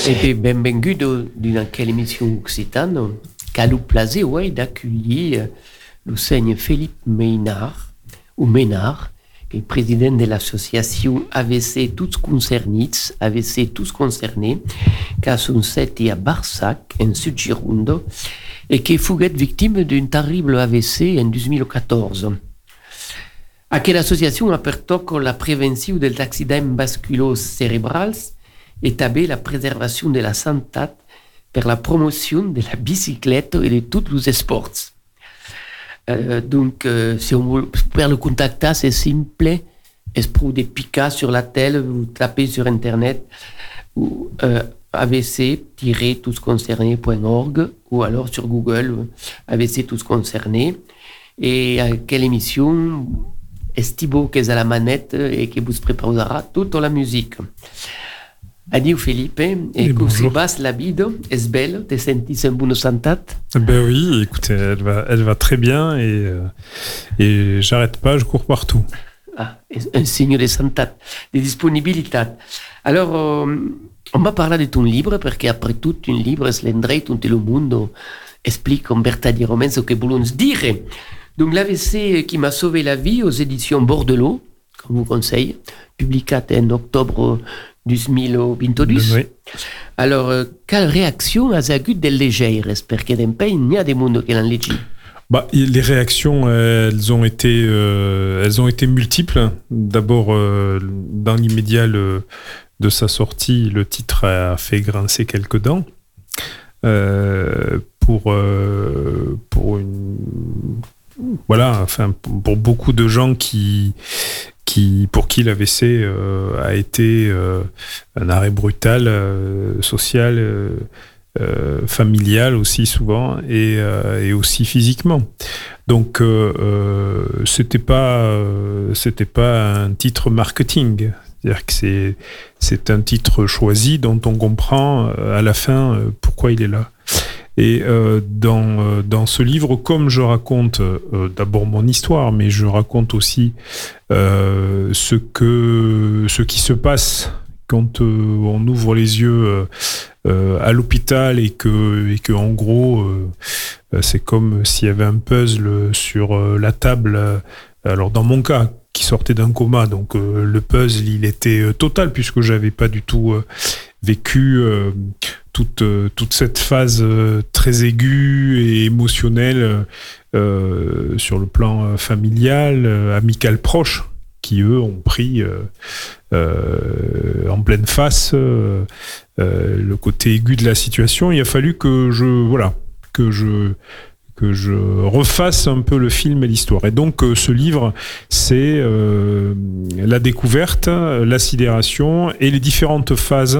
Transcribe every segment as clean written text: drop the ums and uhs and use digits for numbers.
E pe benvengudo d'una quella émission occitane qu'a le plaisir d'accueillir le seigneur Philippe Ménard, qui est président de l'association AVC Tous Concernés, AVC Tous Concernés, qui a son site à Barsac, en Sud-Gironde, et qui fut victime d'un terrible AVC en 2014. Aquella association a pertoc la prévention dels accidents vasculo-cerebrals et també la préservation de la santé per la promotion de la biciclette et de tous les sports. Donc, si on veut faire le contacter, c'est simple. Es pour des piquets sur la télé, vous tapez sur Internet ou avc-tousconcernés.org ou alors sur Google AVC Tous Concernés. Et quelle émission est Thibaut qui est à la manette et qui vous préparera toute la musique. Adieu Philippe, et comment se passe la vie? Est-ce belle? Te sens en bonne santé? Ben oui, écoutez, elle va très bien et j'arrête pas, je cours partout. Ah, un signe de santé, de disponibilité. Alors, on va parler de ton livre, parce qu'après tout, un livre, c'est l'endroit où tout le monde explique verdaderement ce que voulons dire. Donc, l'AVC qui m'a sauvé la vie aux éditions Bordelot, comme vous conseille, publié en octobre 2022. Oui. Alors, quelle réaction a eu des légères? Parce que d'un pays, il y a des gens qui l'ont lu. Les réactions, elles ont été multiples. D'abord, dans l'immédiat de sa sortie, le titre a fait grincer quelques dents. Pour beaucoup de gens pour qui l'AVC a été un arrêt brutal, social, familial aussi souvent, et aussi physiquement. Donc c'était pas un titre marketing. C'est-à-dire que c'est un titre choisi dont on comprend à la fin pourquoi il est là. Et dans ce livre, comme je raconte d'abord mon histoire, mais je raconte aussi ce qui se passe quand on ouvre les yeux à l'hôpital et que en gros c'est comme s'il y avait un puzzle sur la table. Alors dans mon cas, qui sortait d'un coma, donc le puzzle il était total puisque j'avais pas du tout vécu toute cette phase très aiguë et émotionnelle sur le plan familial, amical, proche, qui eux ont pris en pleine face le côté aigu de la situation. Il a fallu que je refasse un peu le film et l'histoire. Et donc ce livre, c'est la découverte, la sidération et les différentes phases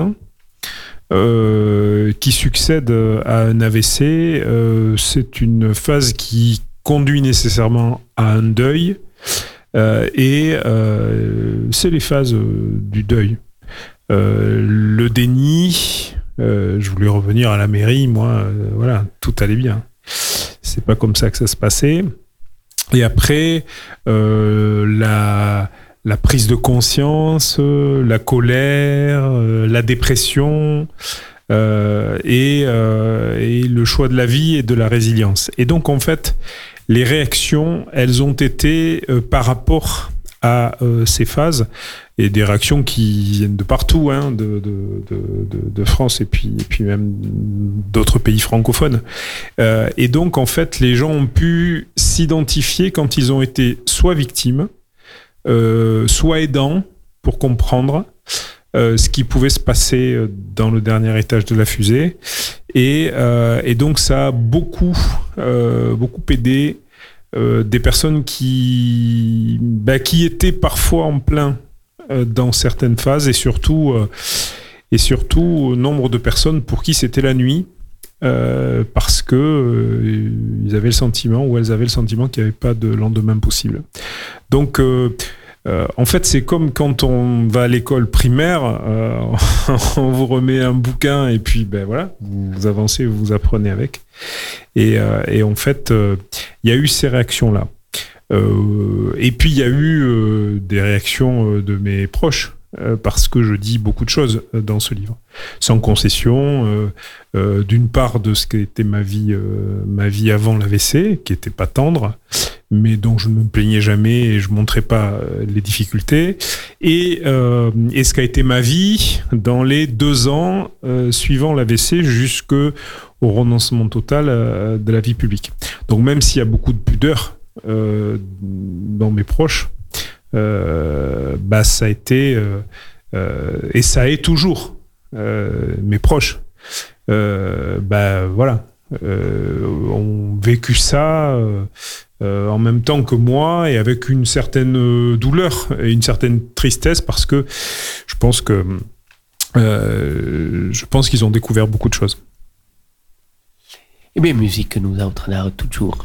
qui succèdent à un AVC. C'est une phase qui conduit nécessairement à un deuil et c'est les phases du deuil. Le déni, je voulais revenir à la mairie, moi, tout allait bien. C'est pas comme ça que ça se passait. Et après, la prise de conscience, la colère, la dépression et le choix de la vie et de la résilience. Et donc, en fait, les réactions, elles ont été par rapport à ces phases, et des réactions qui viennent de partout, de France et puis même d'autres pays francophones. Et donc, en fait, les gens ont pu s'identifier quand ils ont été soit victimes, soit aidants pour comprendre ce qui pouvait se passer dans le dernier étage de la fusée. Et donc, ça a beaucoup aidé des personnes qui étaient parfois en plein dans certaines phases, et surtout nombre de personnes pour qui c'était la nuit, parce que ils avaient le sentiment, ou elles avaient le sentiment qu'il n'y avait pas de lendemain possible. Donc en fait, c'est comme quand on va à l'école primaire, on vous remet un bouquin et puis vous avancez, vous apprenez avec. Et en fait, il y a eu ces réactions-là. Et puis il y a eu des réactions de mes proches, parce que je dis beaucoup de choses dans ce livre, sans concession, d'une part de ce qu'était ma vie avant l'AVC, qui était pas tendre, mais dont je ne me plaignais jamais et je montrais pas les difficultés, et ce qu'a été ma vie dans les 2 ans suivant l'AVC jusqu'au renoncement total de la vie publique. Donc même s'il y a beaucoup de pudeur dans mes proches, ça a été et ça est toujours mes proches ont vécu ça en même temps que moi et avec une certaine douleur et une certaine tristesse parce que je pense qu'ils ont découvert beaucoup de choses. Eh bien, musique nous entraînera toujours.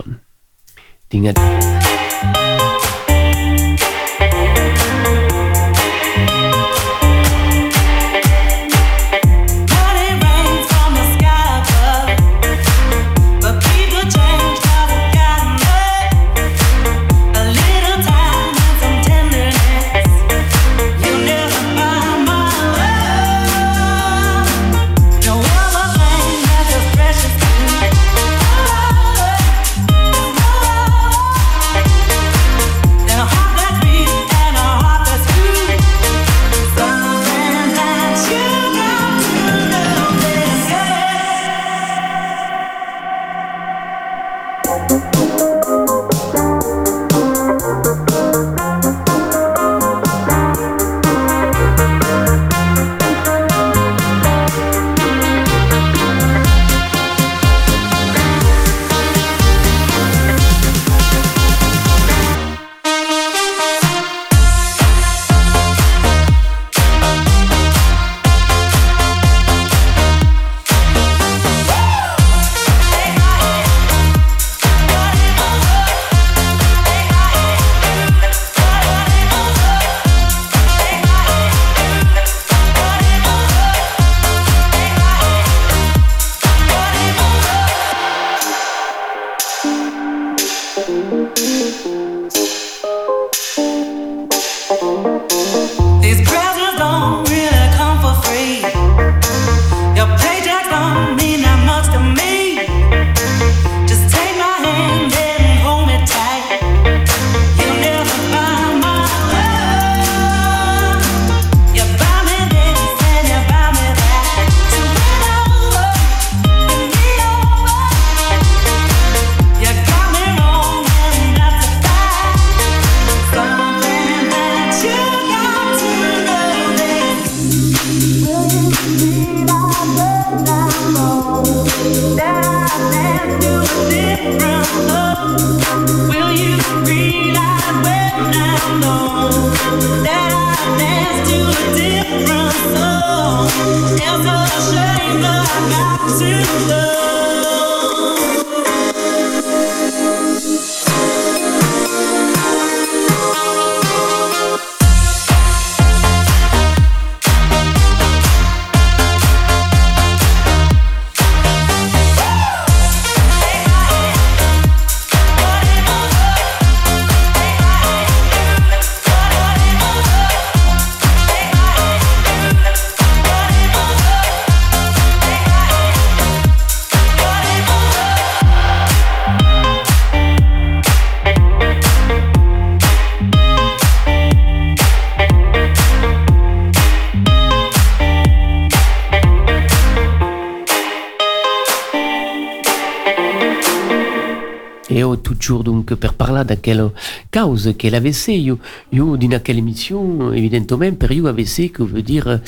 Toujours donc per parlare da quelle cause che l'AVC. Io in quelle émission evidentemente per io AVC che veut dire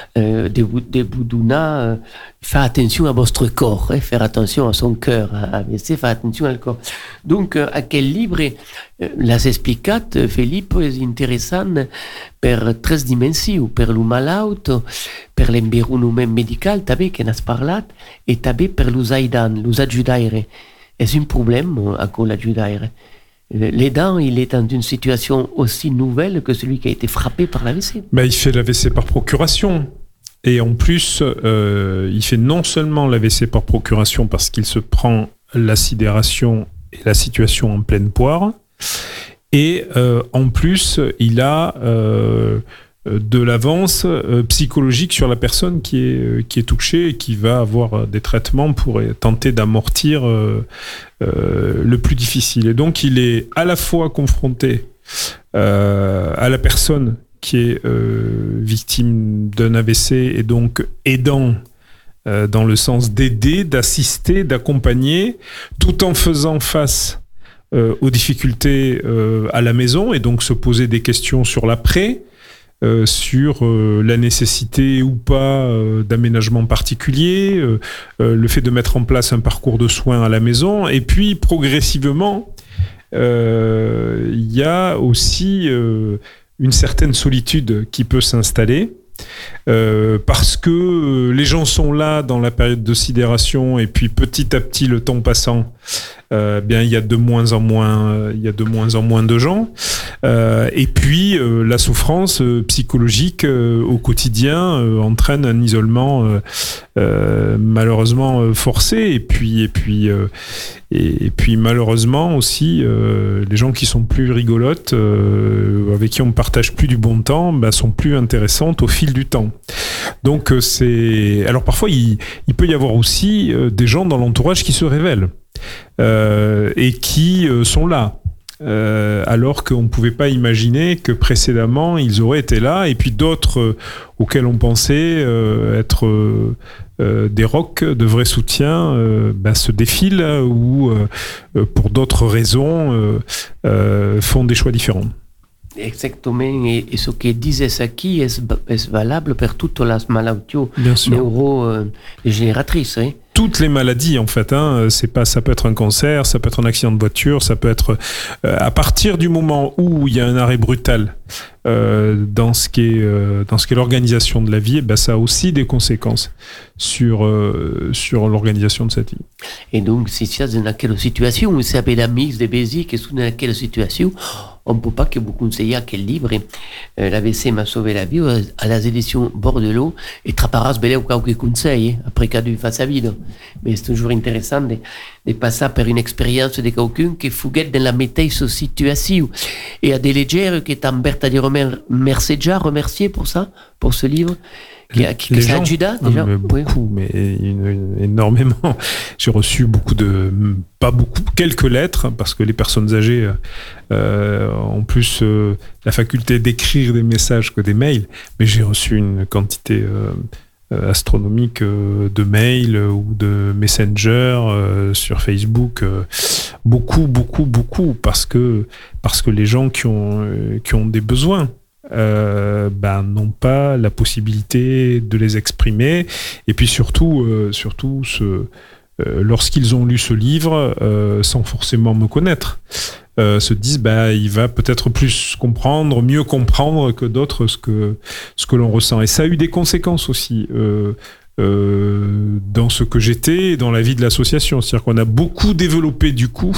de Boudouna faire attention à votre corps, faire attention à son cœur. AVC faire attention al corps. Donc a quel livre l'has explicat Filippo è interessant per 3 dimensioni, per lo malaut, per l'environnement medical també che n'has parlat e també per los ajudaire. Est-ce un problème à cause de l'aider? L'aidant, il est dans une situation aussi nouvelle que celui qui a été frappé par l'AVC. Il fait l'AVC par procuration. Et en plus, il fait non seulement l'AVC par procuration parce qu'il se prend la sidération et la situation en pleine poire, et en plus, il a de l'avance psychologique sur la personne qui est touchée et qui va avoir des traitements pour tenter d'amortir le plus difficile. Et donc, il est à la fois confronté à la personne qui est victime d'un AVC et donc aidant dans le sens d'aider, d'assister, d'accompagner, tout en faisant face aux difficultés à la maison et donc se poser des questions sur l'après, sur la nécessité ou pas d'aménagement particulier, le fait de mettre en place un parcours de soins à la maison, et puis progressivement, il y a aussi une certaine solitude qui peut s'installer. Parce que les gens sont là dans la période de sidération et puis petit à petit le temps passant bien il y a de moins en moins de gens et puis la souffrance psychologique au quotidien entraîne un isolement malheureusement forcé et puis malheureusement aussi les gens qui sont plus rigolotes avec qui on partage plus du bon temps sont plus intéressantes au fil du temps. Donc alors parfois il peut y avoir aussi des gens dans l'entourage qui se révèlent et qui sont là alors qu'on ne pouvait pas imaginer que précédemment ils auraient été là, et puis d'autres auxquels on pensait être des rocs, de vrais soutiens, se défilent ou pour d'autres raisons font des choix différents. Exactement, et ce que dices aquí es valable pour toutes les maladies neurodégénératrices. Toutes les maladies, en fait, ça peut être un cancer, ça peut être un accident de voiture, ça peut être à partir du moment où il y a un arrêt brutal dans ce qui est l'organisation de la vie, ça a aussi des conséquences sur l'organisation de cette vie. Et donc, si c'est dans quelle situation, c'est appelé mix de basiques, que c'est dans quelle situation, on ne peut pas que vous conseiller quel livre. L'AVC m'a sauvé la vie à la édition Bordelot, et traparas belle ou quelques conseils après cas du face à vide. Mais c'est toujours intéressant de passer par une expérience de quelqu'un qui fouguette dans la mateixa situation. Et à des légères qui t'embête à dire merci déjà, remercier pour ça, pour ce livre. Qui ça aide déjà beaucoup, mais énormément. J'ai reçu quelques lettres, parce que les personnes âgées ont plus la faculté d'écrire des messages que des mails, mais j'ai reçu une quantité astronomique de mails ou de Messenger sur Facebook, beaucoup, parce que les gens qui ont des besoins n'ont pas la possibilité de les exprimer, et puis surtout lorsqu'ils ont lu ce livre sans forcément me connaître, se disent il va peut-être mieux comprendre que d'autres ce que l'on ressent, et ça a eu des conséquences aussi dans ce que j'étais et dans la vie de l'association. C'est-à-dire qu'on a beaucoup développé du coup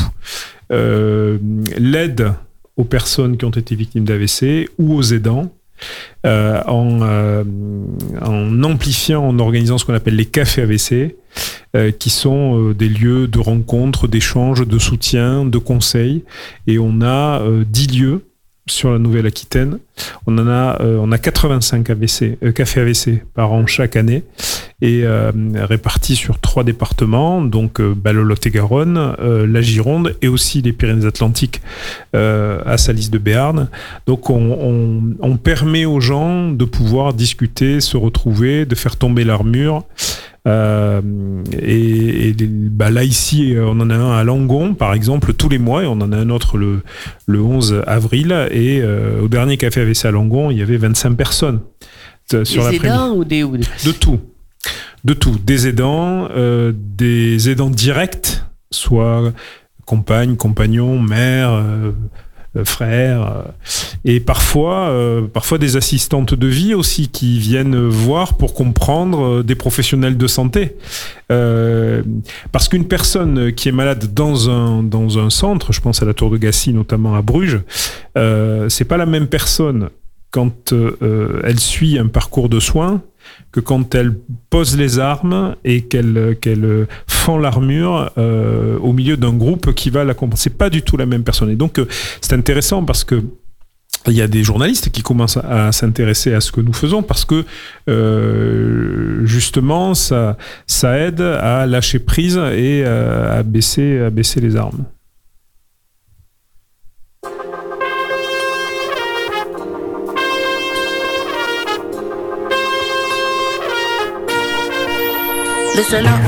l'aide aux personnes qui ont été victimes d'AVC ou aux aidants, en amplifiant, en organisant ce qu'on appelle les cafés AVC, qui sont des lieux de rencontre, d'échange, de soutien, de conseils. Et on a 10 lieux sur la Nouvelle-Aquitaine. On a 85 cafés AVC par an chaque année, et répartis sur 3 départements, donc le Lot-et-Garonne, la Gironde et aussi les Pyrénées-Atlantiques à Salis de Béarn. Donc on permet aux gens de pouvoir discuter, se retrouver, de faire tomber l'armure. Là ici on en a un à Langon par exemple tous les mois, et on en a un autre le 11 avril, et au dernier café AVC à Langon il y avait 25 personnes sur des aidants ou de tout, des aidants directs, soit compagnons, mère, frères, et parfois des assistantes de vie aussi qui viennent voir pour comprendre des professionnels de santé, parce qu'une personne qui est malade dans un centre, je pense à la Tour de Gassy notamment à Bruges, c'est pas la même personne quand elle suit un parcours de soins que quand elle pose les armes et qu'elle fend l'armure au milieu d'un groupe qui va l'accompagner. C'est pas du tout la même personne. Et donc c'est intéressant parce que il y a des journalistes qui commencent à s'intéresser à ce que nous faisons parce que justement ça aide à lâcher prise et à baisser les armes. Listen up.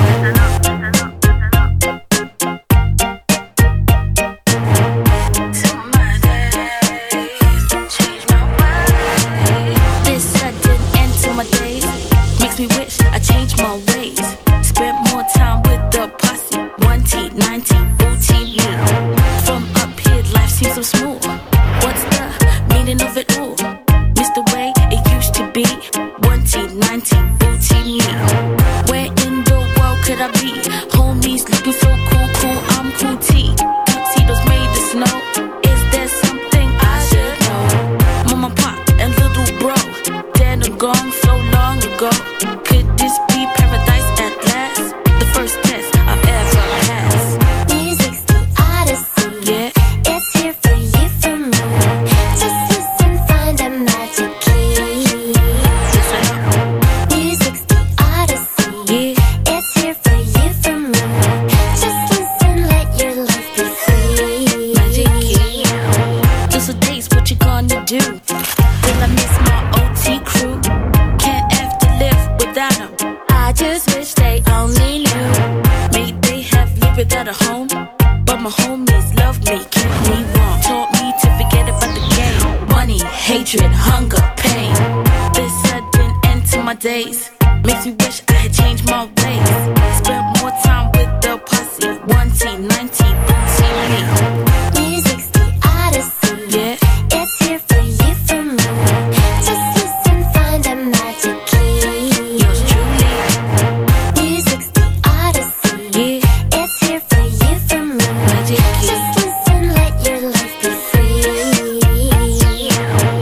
This sudden end to my days makes me wish I changed my ways. Spent more time with the posse. 1T, 9T, 14 me. From up here, life seems so smooth. What's the meaning of it all? Miss the way it used to be. 1T, 9T, 14 me. Where in the world could I be? Homies looking so cool, I'm cool T. Tuxedos made of snow. Is there something I should know? Mama, pop, and little bro, dead and gone so long ago. Could this be paradise at last? The first test I've ever passed. Music's the odyssey. Yeah. It's here for you, for me. Just listen, find a magic key. Listen up. Music's the odyssey. Yeah. It's here for you, for me. Just listen, let your life be free. Magic key. Those are days, what you gonna do? Will I miss my OT crew? Can't have to live without them. I just wish they only knew. May they have lived without a home, but my homies love me, keep me warm. Taught me to forget about the game. Money, hatred, hunger, pain. This sudden end to my days makes me wish I had changed my ways. Spent more time with the posse. 1T, 19, 14 me. Music's the odyssey. Yeah. It's here for you, for me. Just listen, find a magic key. Yours truly. Music's the odyssey. Yeah. It's here for you, for me. Magic key. Just listen, let your life be free. Missing you,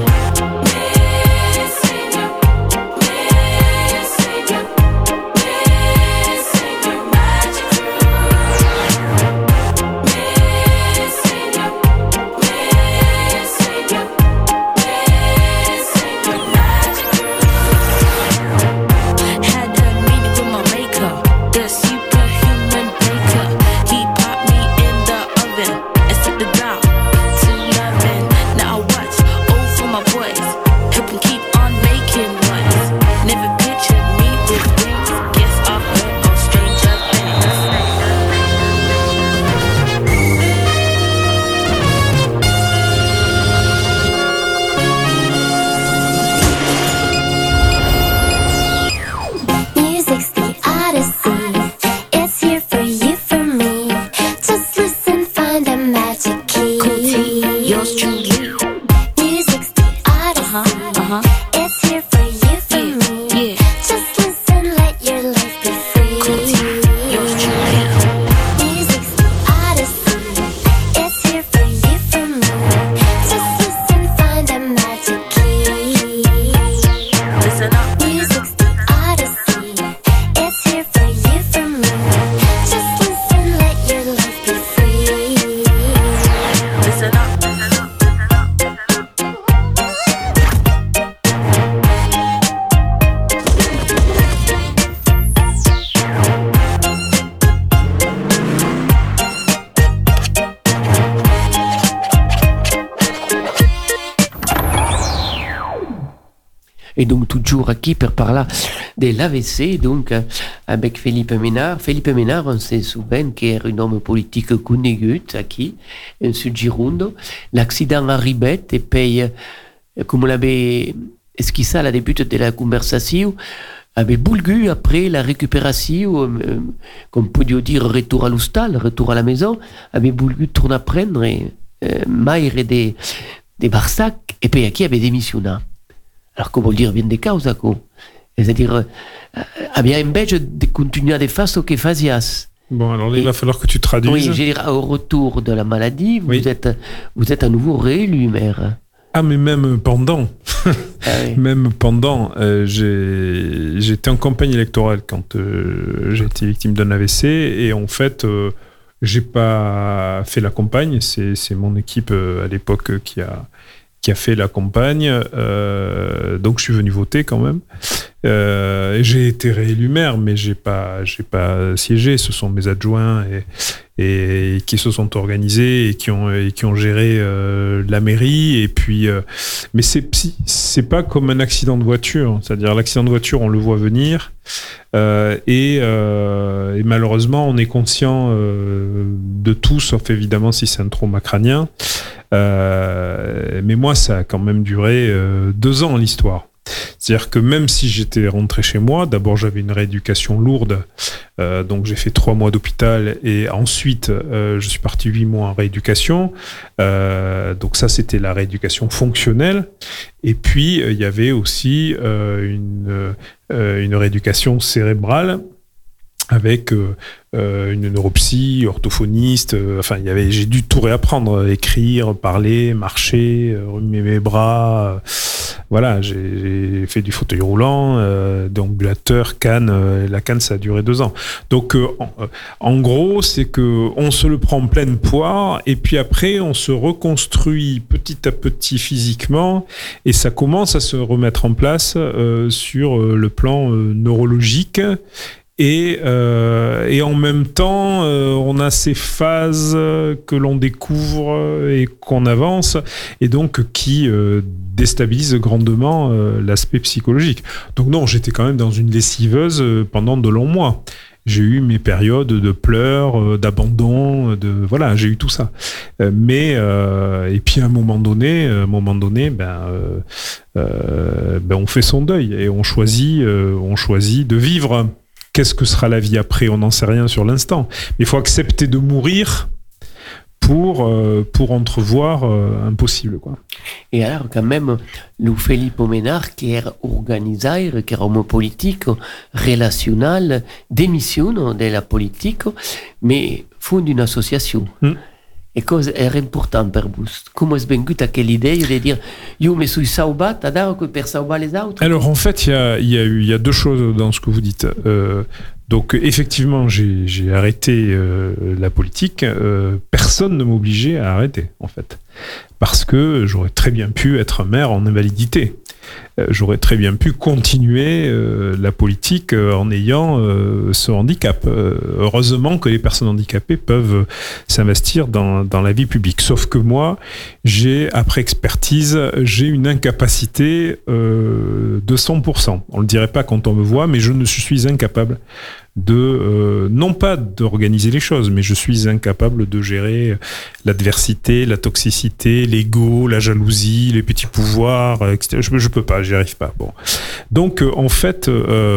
Et donc toujours qui par là de l'AVC, donc avec Philippe Ménard. Philippe Ménard, on se souvient qu'il est un homme politique connu qui, en Sud Gironde. L'accident arrivait et puis, comme on l'avait esquissé à la début de la conversation, avait voulu après la récupération, comme peut dire retour à l'hostal, retour à la maison, avait voulu tourner à prendre Maire des Barsac et puis qui avait démissionné. Alors, comment dire bien des causes, quoi. C'est-à-dire, avait envie de continuer à faire ce que faisias. Bon, alors là, il va falloir que tu traduises. Oui, je dirais, au retour de la maladie, oui. vous êtes à nouveau réélu maire. Ah, mais même pendant. Ah, oui. Même pendant, j'étais en campagne électorale quand j'ai été victime d'un AVC et en fait, j'ai pas fait la campagne. C'est mon équipe à l'époque qui qui a fait la campagne. Donc, je suis venu voter quand même. J'ai été réélu maire, mais j'ai pas siégé. Ce sont mes adjoints et qui se sont organisés et qui ont géré la mairie. Et puis, mais c'est pas comme un accident de voiture. C'est-à-dire l'accident de voiture, on le voit venir. Et malheureusement, on est conscient de tout, sauf évidemment si c'est un trauma crânien. Mais moi, ça a quand même duré 2 ans, l'histoire. C'est-à-dire que même si j'étais rentré chez moi, d'abord j'avais une rééducation lourde, donc j'ai fait 3 mois d'hôpital et ensuite je suis parti 8 mois en rééducation. Donc ça, c'était la rééducation fonctionnelle. Et puis il y avait aussi une rééducation cérébrale avec une neuropsy, orthophoniste, j'ai dû tout réapprendre, écrire, parler, marcher, remuer mes bras, voilà, j'ai fait du fauteuil roulant, d'ambulateur, canne, la canne ça a duré 2 ans. Donc en gros, c'est que on se le prend en pleine poire et puis après on se reconstruit petit à petit physiquement et ça commence à se remettre en place sur le plan neurologique. Et en même temps, on a ces phases que l'on découvre et qu'on avance, et donc qui déstabilisent grandement l'aspect psychologique. Donc non, j'étais quand même dans une lessiveuse pendant de longs mois. J'ai eu mes périodes de pleurs, d'abandon, voilà, j'ai eu tout ça. Mais et puis à un moment donné, on fait son deuil et on choisit de vivre. Qu'est-ce que sera la vie après? On n'en sait rien sur l'instant. Mais il faut accepter de mourir pour entrevoir impossible, quoi. Et alors, quand même, le Philippe Ménard, qui est organisateur, qui est homme politique, relationnel, démissionne de la politique, mais fonde une association. E cosa era important per vous? Comment est venuta quelle idée de dire io me suis sauvat per sauver les autres? Alors en fait, il y a 2 choses dans ce que vous dites. Donc effectivement, j'ai arrêté la politique. Personne ne m'obligeait à arrêter, en fait, parce que j'aurais très bien pu être maire en invalidité. J'aurais très bien pu continuer la politique en ayant ce handicap. Heureusement que les personnes handicapées peuvent s'investir dans la vie publique. Sauf que moi, après expertise, j'ai une incapacité de 100%. On le dirait pas quand on me voit, mais je ne suis incapable non pas d'organiser les choses, mais je suis incapable de gérer l'adversité, la toxicité, l'ego, la jalousie, les petits pouvoirs, etc. Je peux pas, j'y arrive pas. Bon. Donc, en fait,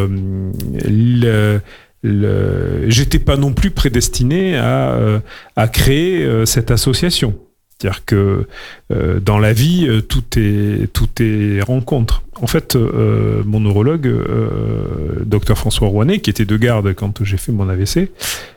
j'étais pas non plus prédestiné à créer cette association. C'est-à-dire que dans la vie, tout est rencontre. En fait, mon neurologue, Dr François Rouanet, qui était de garde quand j'ai fait mon AVC,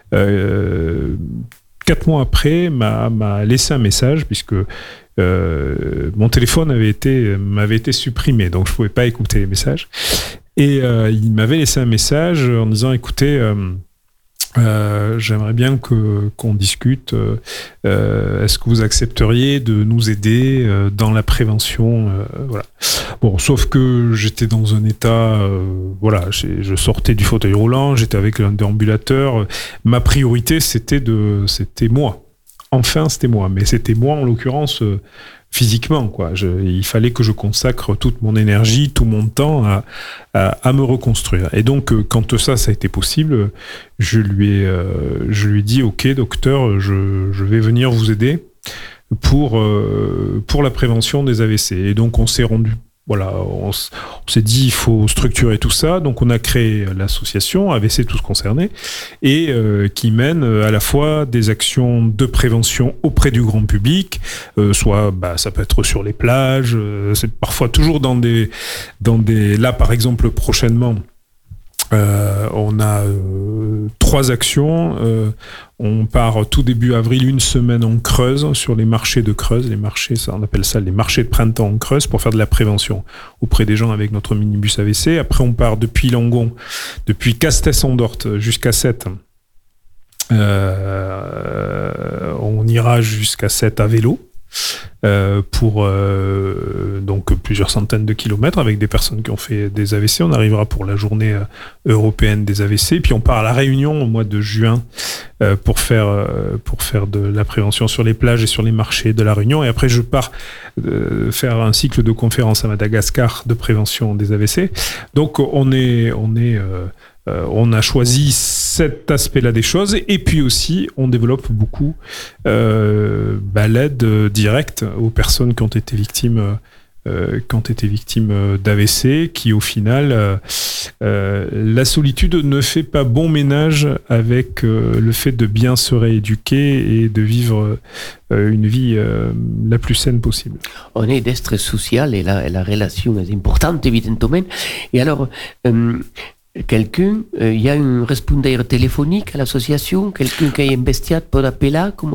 4 mois après, m'a laissé un message, puisque mon téléphone m'avait été supprimé, donc je ne pouvais pas écouter les messages. Et il m'avait laissé un message en disant, écoutez, j'aimerais bien qu'on discute. Est-ce que vous accepteriez de nous aider dans la prévention, voilà. Bon, sauf que j'étais dans un état, voilà, je sortais du fauteuil roulant, j'étais avec un déambulateur. Ma priorité, c'était moi. Enfin, c'était moi, mais c'était moi en l'occurrence. Physiquement, quoi. Il fallait que je consacre toute mon énergie, tout mon temps à me reconstruire. Et donc, quand ça a été possible, je lui ai dit, ok, docteur, je vais venir vous aider pour la prévention des AVC. Et donc, on s'est rendu. Voilà, on s'est dit il faut structurer tout ça, donc on a créé l'association AVC Tous Concernés et qui mène à la fois des actions de prévention auprès du grand public, soit ça peut être sur les plages, c'est parfois toujours dans des là par exemple prochainement. On a 3 actions. On part tout début avril, 1 semaine en Creuse, sur les marchés de Creuse. Les marchés, on appelle ça les marchés de printemps en Creuse, pour faire de la prévention auprès des gens avec notre minibus AVC. Après, on part depuis Langon, depuis Castès-en-Dorte jusqu'à Sète. On ira jusqu'à Sète à vélo. pour donc plusieurs centaines de kilomètres avec des personnes qui ont fait des AVC. On arrivera pour la journée européenne des AVC. Puis on part à La Réunion au mois de juin pour faire de la prévention sur les plages et sur les marchés de La Réunion. Et après, je pars faire un cycle de conférences à Madagascar de prévention des AVC. Donc on a choisi cet aspect-là des choses, et puis aussi on développe beaucoup l'aide directe aux personnes qui ont été victimes d'AVC, qui au final la solitude ne fait pas bon ménage avec le fait de bien se rééduquer et de vivre une vie la plus saine possible. On est d'être social et la relation est importante évidemment. Et alors il y a un répondeur téléphonique à l'association, quelqu'un qui a investi pour appeler comment?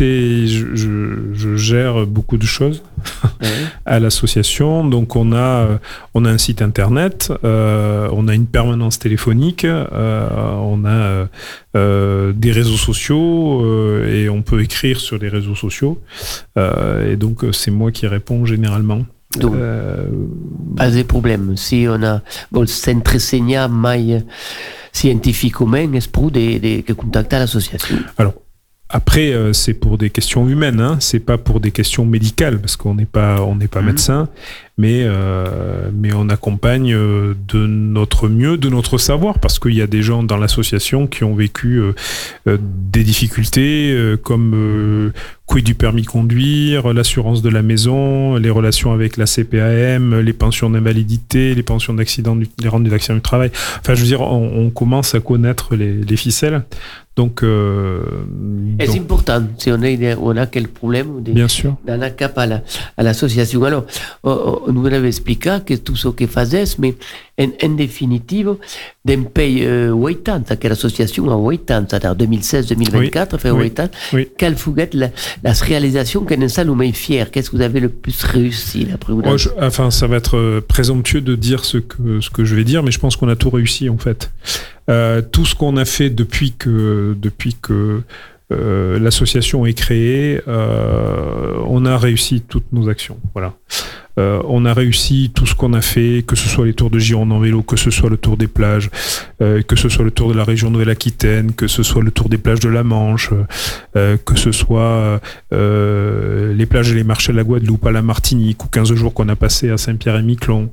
Je gère beaucoup de choses à l'association. Donc on a un site internet, on a une permanence téléphonique, on a des réseaux sociaux et on peut écrire sur les réseaux sociaux. Et donc c'est moi qui réponds généralement. Donc, pas de problème. Si on a le centre Segna mai scientifique humain, est pour de contacter l'association. Alors, après, c'est pour des questions humaines, hein. C'est pas pour des questions médicales, parce qu'on n'est pas médecin, mais on accompagne de notre mieux, de notre savoir, parce qu'il y a des gens dans l'association qui ont vécu des difficultés comme quid du permis de conduire, l'assurance de la maison, les relations avec la CPAM, les pensions d'invalidité, les pensions d'accident, les rendus d'accident du travail. Enfin, je veux dire, on commence à connaître les ficelles. Donc, c'est important. Si on a quel problème, bien sûr, dans la cap à l'association. Alors, on nous avait expliqué que tout ce que faisait, mais en définitive, d'un pays 80, que l'association a 80, c'est-à-dire 2016-2024, fait 80. Oui. Quelle fouguette la réalisation que nous sommes fiers? Qu'est-ce que vous avez le plus réussi d'après vous? Enfin, ça va être présomptueux de dire ce que je vais dire, mais je pense qu'on a tout réussi en fait. Tout ce qu'on a fait depuis que l'association est créée, on a réussi toutes nos actions. Voilà. On a réussi tout ce qu'on a fait, que ce soit les tours de Gironde en vélo, que ce soit le tour des plages, que ce soit le tour de la région Nouvelle-Aquitaine, que ce soit le tour des plages de la Manche, que ce soit les plages et les marchés de la Guadeloupe, à la Martinique, ou 15 jours qu'on a passé à Saint-Pierre-et-Miquelon.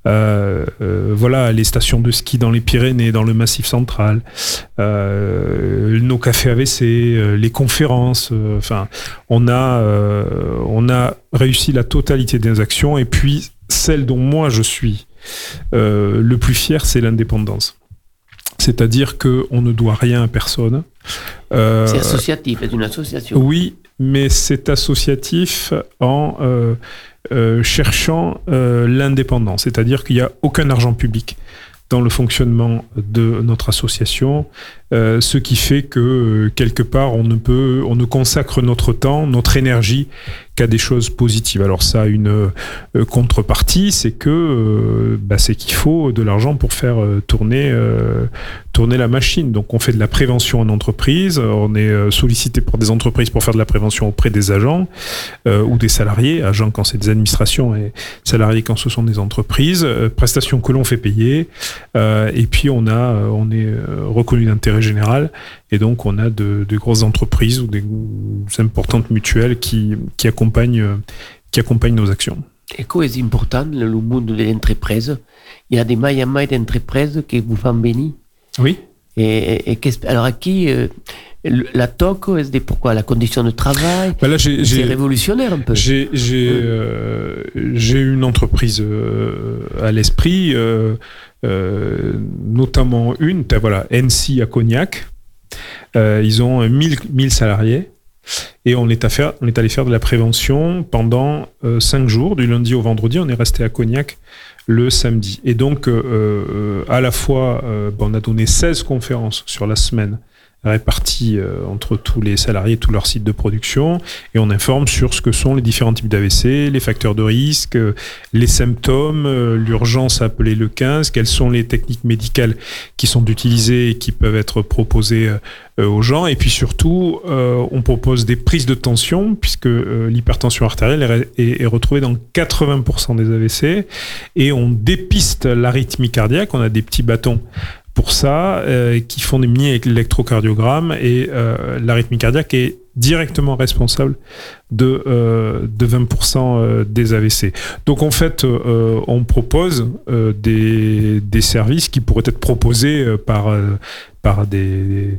Voilà, les stations de ski dans les Pyrénées, dans le Massif central, nos cafés AVC, les conférences. Enfin, on a réussi la totalité des actions, et puis celle dont moi je suis le plus fier, c'est l'indépendance. C'est-à-dire qu'on ne doit rien à personne. C'est associatif, c'est une association. Oui, mais c'est associatif en cherchant l'indépendance. C'est-à-dire qu'il n'y a aucun argent public dans le fonctionnement de notre association, ce qui fait que quelque part on ne consacre notre temps, notre énergie qu'à des choses positives. Alors ça a une contrepartie, c'est qu'il faut de l'argent pour faire tourner la machine. Donc on fait de la prévention en entreprise, on est sollicité par des entreprises pour faire de la prévention auprès des agents ou des salariés, agents quand c'est des administrations et salariés quand ce sont des entreprises, prestations que l'on fait payer, et puis on est reconnu d'intérêt général, et donc on a de grosses entreprises ou des importantes mutuelles qui accompagnent nos actions. Et quoi est important le monde de l'entreprise? Il y a des mailles d'entreprises qui vous font bénir. Oui. Alors à qui la TOC, pourquoi la condition de travail? Là, c'est révolutionnaire un peu. J'ai une entreprise à l'esprit, notamment NC à Cognac. Ils ont 1000 salariés. Et on est allé faire de la prévention pendant 5 jours, du lundi au vendredi. On est resté à Cognac le samedi. Et donc, à la fois, on a donné 16 conférences sur la semaine répartis entre tous les salariés, tous leurs sites de production, et on informe sur ce que sont les différents types d'AVC, les facteurs de risque, les symptômes, l'urgence à appeler le 15, quelles sont les techniques médicales qui sont utilisées et qui peuvent être proposées aux gens, et puis surtout on propose des prises de tension puisque l'hypertension artérielle est retrouvée dans 80% des AVC, et on dépiste l'arythmie cardiaque. On a des petits bâtons pour ça qui font des mini-électrocardiogrammes, et l'arythmie cardiaque est directement responsable de 20% des AVC. Donc en fait, on propose des services qui pourraient être proposés par des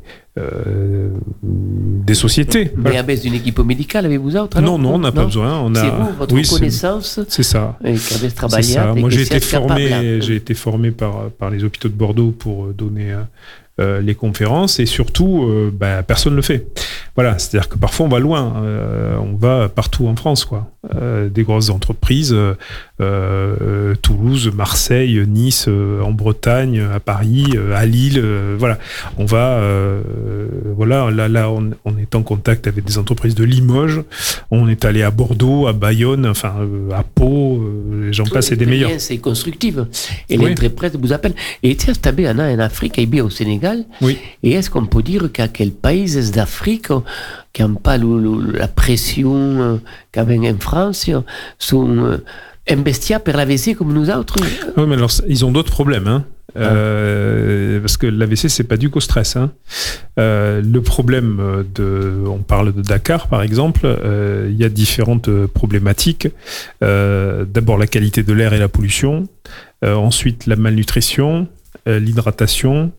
sociétés. Mais à base d'une équipe médicale, avez-vous autre? Non, on n'a pas besoin. C'est vous, votre connaissance. C'est ça. C'est ça. Moi, j'ai été formé par les hôpitaux de Bordeaux pour donner les conférences, et surtout, personne ne le fait. Voilà, c'est-à-dire que parfois on va loin, on va partout en France, quoi. Des grosses entreprises, Toulouse, Marseille, Nice, en Bretagne, à Paris, à Lille, voilà. On va, là, on est en contact avec des entreprises de Limoges. On est allé à Bordeaux, à Bayonne, enfin à Pau, j'en passe, c'est des meilleurs. C'est constructif. Et l'entreprise vous appelle. Et tiens, c'est bien en Afrique, et bien au Sénégal. Oui. Et est-ce qu'on peut dire qu'à quel pays d'Afrique qui n'ont pas la pression qu'avec en France sont investis pour l'AVC comme nous autres? Oui, mais alors ils ont d'autres problèmes, hein. Parce que l'AVC, c'est pas dû qu'au stress, hein. Le problème on parle de Dakar par exemple, il y a différentes problématiques. D'abord la qualité de l'air et la pollution, ensuite la malnutrition, l'hydratation,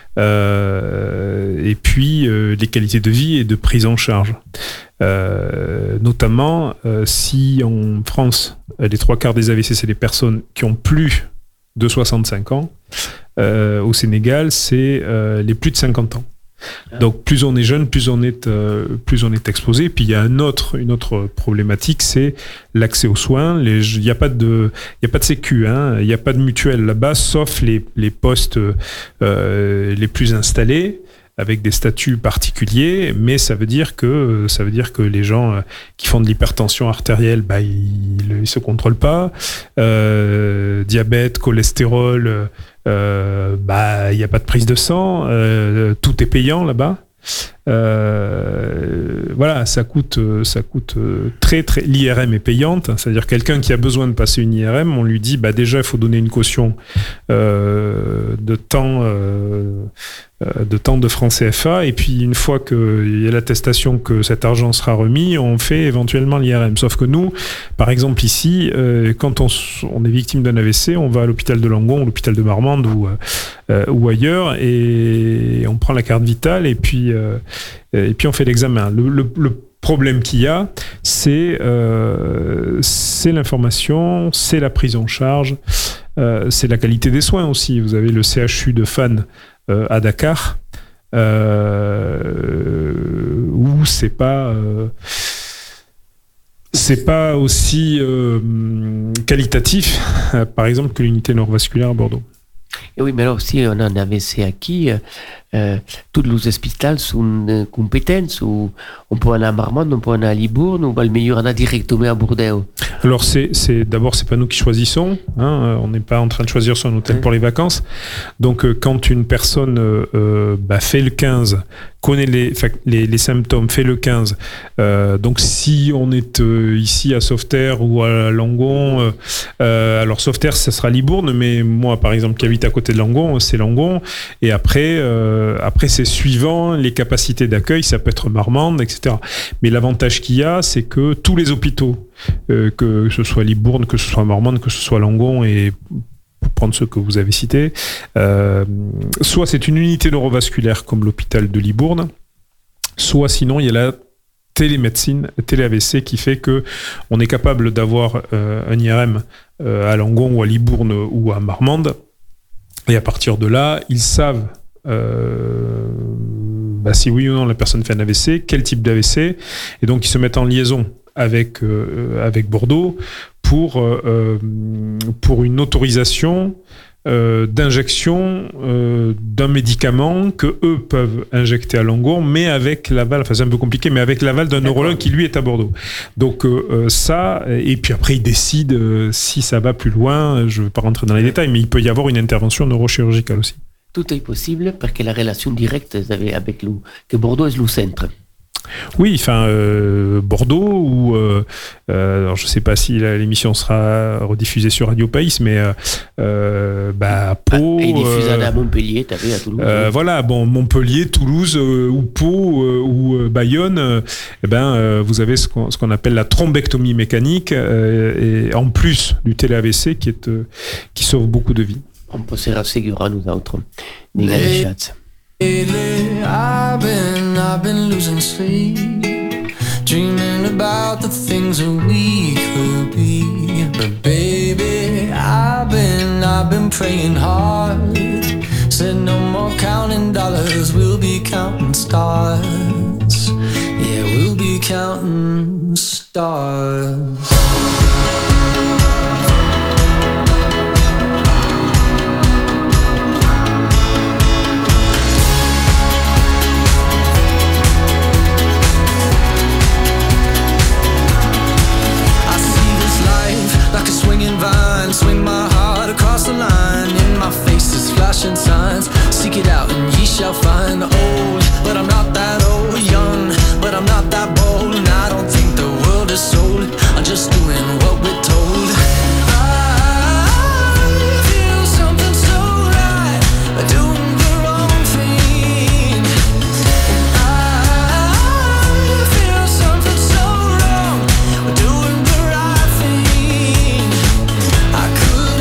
et puis les qualités de vie et de prise en charge. Notamment si en France les 3/4 des AVC c'est des personnes qui ont plus de 65 ans, au Sénégal c'est les plus de 50 ans. Donc plus on est jeune, plus on est exposé. Puis il y a une autre problématique, c'est l'accès aux soins. Il n'y a pas de sécu, hein. Il n'y a pas de mutuelle là-bas, sauf les postes les plus installés, avec des statuts particuliers, mais ça veut dire que les gens qui font de l'hypertension artérielle, ils se contrôlent pas. Diabète, cholestérol, il y a pas de prise de sang, tout est payant là-bas. Voilà, ça coûte très très. L'IRM est payante, c'est-à-dire quelqu'un qui a besoin de passer une IRM, on lui dit déjà il faut donner une caution de temps de francs CFA, et puis une fois qu'il y a l'attestation que cet argent sera remis, on fait éventuellement l'IRM. Sauf que nous, par exemple ici, quand on est victime d'un AVC, on va à l'hôpital de Langon, l'hôpital de Marmande ou ailleurs, et on prend la carte vitale, et puis on fait l'examen. Le problème qu'il y a, c'est l'information, c'est la prise en charge, c'est la qualité des soins aussi. Vous avez le CHU de Fannes à Dakar, où c'est pas aussi qualitatif, par exemple, que l'unité neurovasculaire à Bordeaux. Et oui, mais alors si on a un AVC acquis, tous les hôpitaux sont compétents, ou on peut aller à Marmande, on peut aller à Libourne, ou le meilleur on a directement à Bordeaux. Alors d'abord c'est pas nous qui choisissons, hein, on n'est pas en train de choisir son hôtel pour les vacances. Donc quand une personne fait le 15, connaît les symptômes, fait le 15, donc si on est ici à Sauveterre ou à Langon, alors Sauveterre ça sera Libourne, mais moi par exemple qui habite à côté de Langon, c'est Langon, et après c'est suivant les capacités d'accueil, ça peut être Marmande, etc. Mais l'avantage qu'il y a, c'est que tous les hôpitaux, que ce soit Libourne, que ce soit Marmande, que ce soit Langon, et pour prendre ceux que vous avez cités, soit c'est une unité neurovasculaire comme l'hôpital de Libourne, soit sinon il y a la télémédecine, télé-AVC, qui fait que on est capable d'avoir un IRM à Langon ou à Libourne ou à Marmande, et à partir de là, ils savent si oui ou non la personne fait un AVC, quel type d'AVC, et donc ils se mettent en liaison avec Bordeaux pour une autorisation d'injection d'un médicament que eux peuvent injecter à Longour, mais avec l'aval, enfin c'est un peu compliqué, mais avec l'aval d'un neurologue qui lui est à Bordeaux. Donc ça, et puis après il décide si ça va plus loin, je ne vais pas rentrer dans les détails, mais il peut y avoir une intervention neurochirurgicale aussi. Tout est possible parce que la relation directe avec nous, que Bordeaux est le centre. Oui, enfin Bordeaux ou alors je sais pas si l'émission sera rediffusée sur Radio Pays, mais Pau. Et diffusée à Montpellier, t'avais à Toulouse. Voilà, bon Montpellier, Toulouse ou Pau ou Bayonne, vous avez ce qu'on appelle la thrombectomie mécanique et en plus du télé-AVC qui sauve beaucoup de vies. On peut se rassurer nous autres. Lately, I've been losing sleep, dreaming about the things that we could be. But baby, I've been praying hard. Said no more counting dollars, we'll be counting stars. Yeah, we'll be counting stars. Swing my heart across the line. In my face is flashing signs. Seek it out and ye shall find. Old, but I'm not that old. Young, but I'm not that bold. And I don't think the world is sold. I'm just doing what we're told. I feel something so right, doing the wrong thing. I feel something so wrong, doing the right thing. I could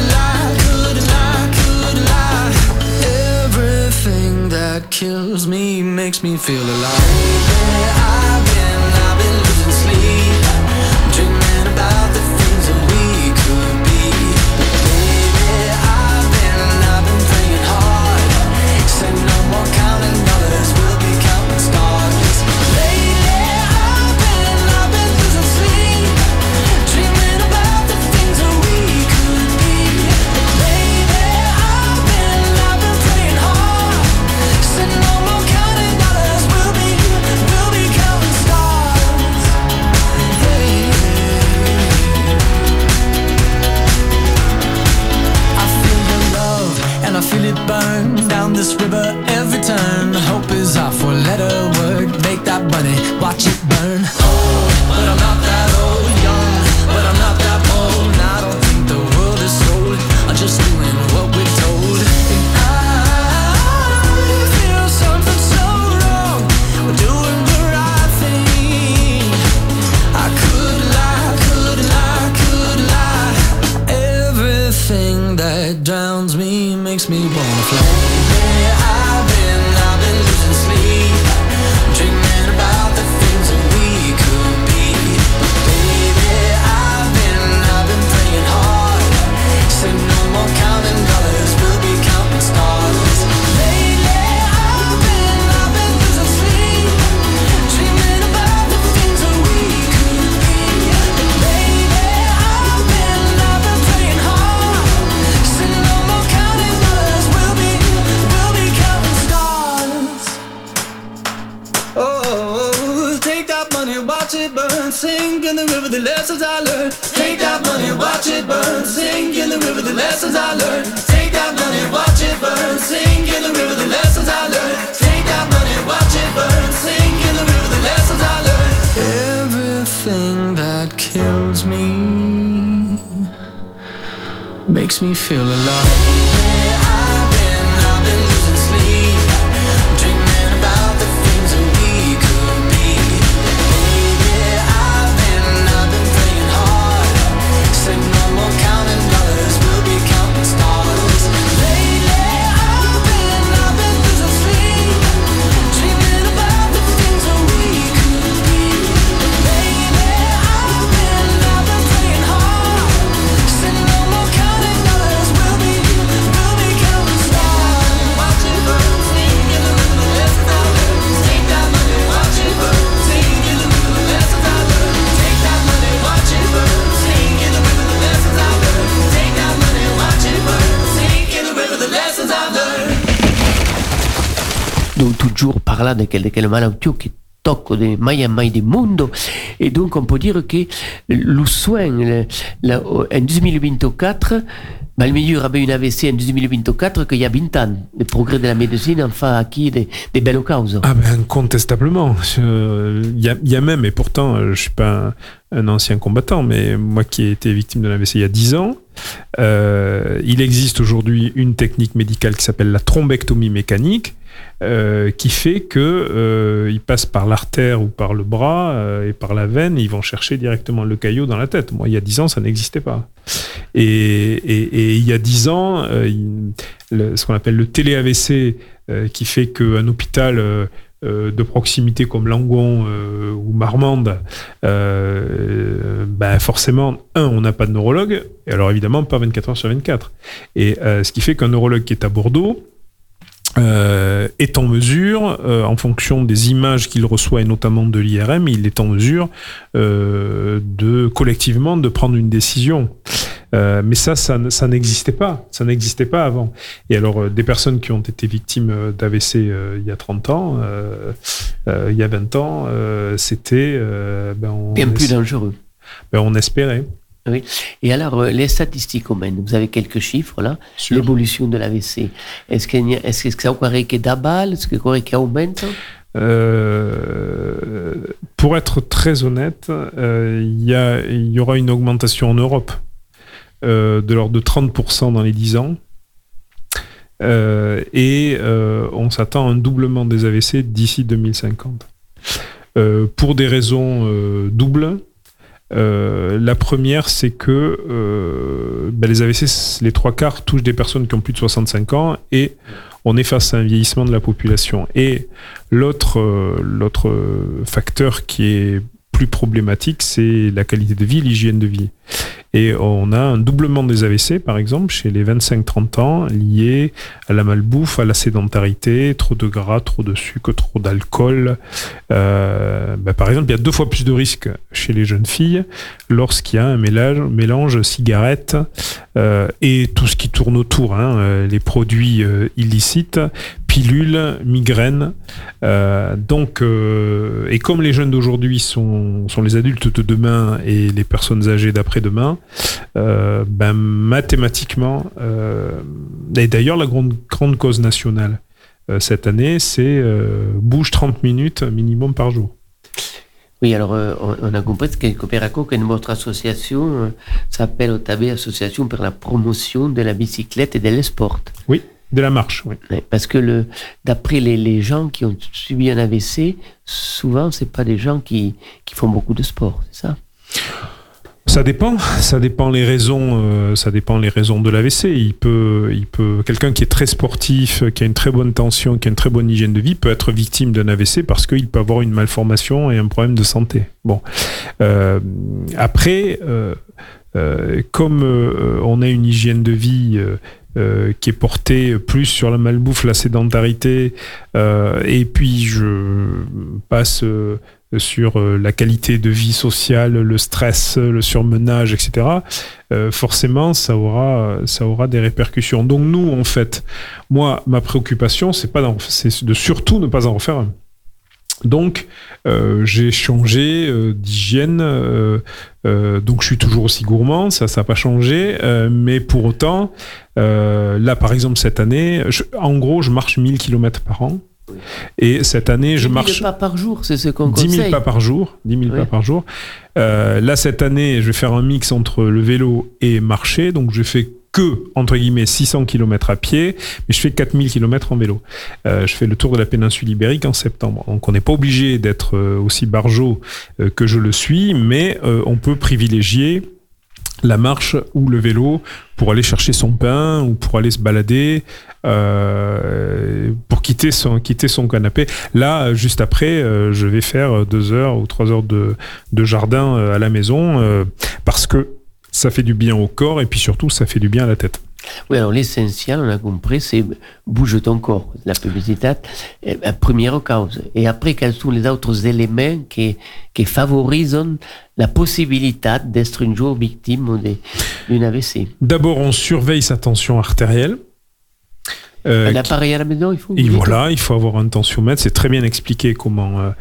lie. Everything that kills me makes me feel alive. I've been losing sleep, dreaming about the things that we could be. Baby, I've been praying hard. Said no more counting dollars, we'll be counting stars. Lately, I've been losing sleep, dreaming about the things that we could be. Baby, I've been praying hard. Said no more counting dollars, we'll be counting stars. Hey. I feel your love and I feel it burn down this river every turn. Hope is our four-letter word. Make that money, watch it burn. Old, but I'm not that old. Young, but I'm not that bold. And I don't think the world is sold. I'm just doing what we're told. And I feel something so wrong. We're doing the right thing. I could lie. Everything that drowns me makes me wanna fly. I've been losing sleep, dreaming about the things that we could be. Baby, I've been praying hard. Said no more counting dollars, we'll be counting stars. Lately, I've been losing sleep, dreaming about the things that we could be. Baby, I've been praying hard. Said no more counting dollars, we'll be counting stars. Oh, take that money, watch it burn. Sing in the river the lessons I learned. Take that money, watch it burn. Sing in the river the lessons I learned. Take that money, watch it burn. Sing in the river the lessons I learned. Take that money, watch it burn. Sing in the river the lessons I learned. Everything that kills me makes me feel alive. I've been losing sleep, dreaming about the things that we could be. Baby, I've been praying hard. Said no more counting dollars, we'll be counting stars. Lately, I've been losing sleep, dreaming about the things that we could be. Baby, I've been praying hard. Said no more counting dollars, we'll be donc toujours parla de quel malattia che tocco mai a mai del mondo, e donc on peut dire che lo soin en 2024 ma il meilleur avait une AVC en 2024 qu'il y a 20 ans. Le progrès de la médecine en fait acquis des belles causes. Ah ben incontestablement. Il y a même, et pourtant je ne suis pas un ancien combattant, mais moi qui ai été victime de l'AVC il y a 10 ans, il existe aujourd'hui une technique médicale qui s'appelle la thrombectomie mécanique, qui fait que ils passent par l'artère ou par le bras et par la veine, et ils vont chercher directement le caillot dans la tête. Moi, il y a 10 ans, ça n'existait pas. Et il y a 10 ans, ce qu'on appelle le télé-AVC, qui fait qu'un hôpital de proximité comme Langon ou Marmande, forcément, on n'a pas de neurologue, et alors évidemment pas 24 heures sur 24. Et ce qui fait qu'un neurologue qui est à Bordeaux est en mesure, en fonction des images qu'il reçoit et notamment de l'IRM, il est en mesure collectivement de prendre une décision. Mais ça n'existait pas. Ça n'existait pas avant. Et alors, des personnes qui ont été victimes d'AVC il y a 30 ans, il y a 20 ans, c'était... bien plus dangereux. On espérait. Oui. Et alors, les statistiques humaines, vous avez quelques chiffres là, l'évolution de l'AVC. Est-ce que ça occorre que d'abal, est-ce que occorre qu'il augmente? Pour être très honnête, il y aura une augmentation en Europe de l'ordre de 30% dans les 10 ans. Et on s'attend à un doublement des AVC d'ici 2050. Pour des raisons doubles. La première, c'est que les AVC, les 3/4 touchent des personnes qui ont plus de 65 ans et on est face à un vieillissement de la population. Et l'autre facteur qui est plus problématique, c'est la qualité de vie, l'hygiène de vie. Et on a un doublement des AVC, par exemple, chez les 25-30 ans, lié à la malbouffe, à la sédentarité, trop de gras, trop de sucre, trop d'alcool. Par exemple, il y a 2 fois plus de risques chez les jeunes filles lorsqu'il y a un mélange cigarette et tout ce qui tourne autour, les produits illicites, pilules, migraines. Et comme les jeunes d'aujourd'hui sont les adultes de demain et les personnes âgées d'après-demain, mathématiquement, et d'ailleurs la grande cause nationale cette année, c'est bouge 30 minutes minimum par jour. Oui, alors on a compris que Cooperaco, que notre association s'appelle OTAB, Association pour la promotion de la bicyclette et de sport. Oui. De la marche, oui. Parce que d'après les gens qui ont subi un AVC, souvent, c'est pas des gens qui font beaucoup de sport, c'est ça? Ça dépend les raisons. Ça dépend les raisons de l'AVC. Il peut quelqu'un qui est très sportif, qui a une très bonne tension, qui a une très bonne hygiène de vie, peut être victime d'un AVC parce qu'il peut avoir une malformation et un problème de santé. Bon, après, comme on a une hygiène de vie qui est portée plus sur la malbouffe, la sédentarité, et puis je passe sur la qualité de vie sociale, le stress, le surmenage, etc. Forcément, ça aura des répercussions. Donc nous, en fait, moi, ma préoccupation, c'est de surtout ne pas en refaire un. Donc, j'ai changé d'hygiène. Donc, je suis toujours aussi gourmand, ça n'a pas changé. Mais pour autant, là, par exemple, cette année, en gros, je marche 1000 km par an. Et cette année, je marche 10 000 pas par jour, c'est ce qu'on 10 000 conseille. pas par jour. 10 000 pas par jour. Là, cette année, je vais faire un mix entre le vélo et marcher. Donc, je fais que, entre guillemets, 600 km à pied, mais je fais 4000 km en vélo. Je fais le tour de la péninsule ibérique en septembre. Donc, on n'est pas obligé d'être aussi barjot que je le suis, mais on peut privilégier la marche ou le vélo pour aller chercher son pain ou pour aller se balader, pour quitter son canapé. Là, juste après, je vais faire 2 heures ou 3 heures de jardin à la maison parce que ça fait du bien au corps et puis surtout, ça fait du bien à la tête. Oui, alors l'essentiel, on a compris, c'est bouge ton corps, la publicité, première cause. Et après, quels sont les autres éléments qui favorisent la possibilité d'être un jour victime d'une AVC? D'abord, on surveille sa tension artérielle. Un appareil à la maison, il faut. Et voilà, il faut avoir un tensiomètre. C'est très bien expliqué comment